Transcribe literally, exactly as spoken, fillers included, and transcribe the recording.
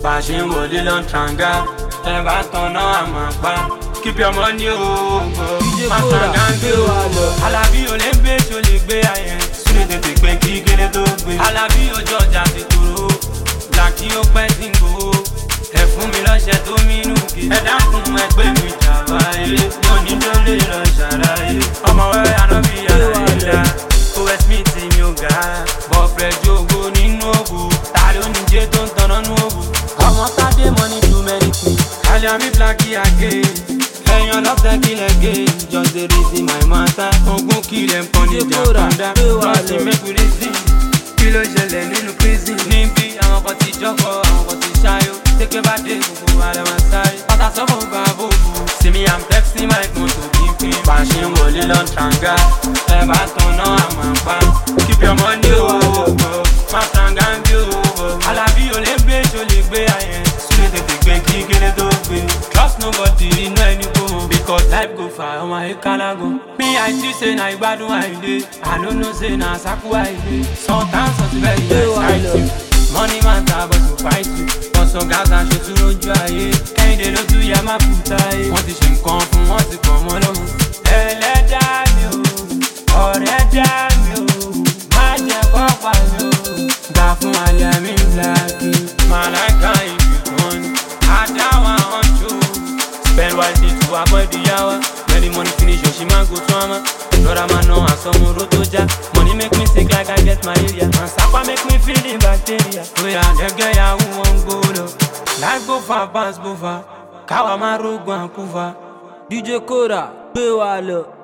Bashing wọlé lọ tranga, ẹ bá tọ̀nà àmọ́ pa. Keep your money o, máa tranga ń gbé o. Alábí o lè gbé tí o lè gbé ayẹ. Súlẹ̀ tètè pé kí kéré tó gbé. Alábí ojú ọjà ti tòrò, làkí ó pẹ́ sí ń gbòó. Ẹ fún mi lọ́ṣẹ tó mínú kí. Ẹ dákun ẹgbẹ́ mi jàmbáyé. Mo ní lólè lọ ṣàlàyé. Ọmọ wẹ́rẹ́ àná bí àlàyé dá. O S Smith mi ò ga. Bọ̀frẹ̀ jogo nínú ògùn. Ta ló ní jẹ́ tó ń tanná nú ògùn? Ọmọ Tádé money do many things. Àlẹ́ mi blacky again. Ẹ̀yàn lọ́fẹ̀ kílẹ̀ gé. Just dey reason my matter. Ogun kílẹ̀ ń pọ́n ní jàǹkàndá. Lọ́sí make we reason. Kí ló ṣẹlẹ̀ nínú prison? Níbi àwọn kan ti jọ́kọ̀, àwọn kan ti ṣáyó. Tẹ́kẹ́ bá dé gbogbo àlẹ́ máa sáré. Pátá sọ́kọ̀ bá bòbò. See me I'm texting my phone to keep him. Bashing wọlé lọ tranga. Ẹ bá tọ̀nà àmọ́ pa. Keep your money o. Máa tranga ń gbé o. Alábí o lè gbé tí o lè gbé ayẹ. Súlẹ̀ tètè gbé kí kéré tó gbé. Trust nobody inú ẹni kò. Because life go far, ọmọ ayé kálágo. Me I see say na ìgbádùn àìlè. I no know say na àsákú àìlè. Sometimes ọtí very exciting. Money matter but to fight you. Ọ̀sán Gaza ṣe tún lójú ayé. Kẹ́hìndé ló tún yẹ má puta ayé. Wọ́n ti ṣe nǹkan fún wọn ti pọ̀ mọ́ lọ́hùn. Ẹlẹ́dàá mi o, ọ̀rẹ́ dá mi o, má jẹ́ kó pa mi o. Gbà fún alẹ́ mi blacky. Màláìka ìbìkan ni, àdáwà ọ̀ṣọ́. Spend wisely to avoid the hour. When the money finish, she man go to ama. Brother man know how some road to ja. Money make me sick like I get malaria. And sapa make me feel the bacteria. Oh yeah, the girl ya who won't go low. Life go far, pass go far. Kawa maru go and kuva. D J Kora, gbé wa lọ.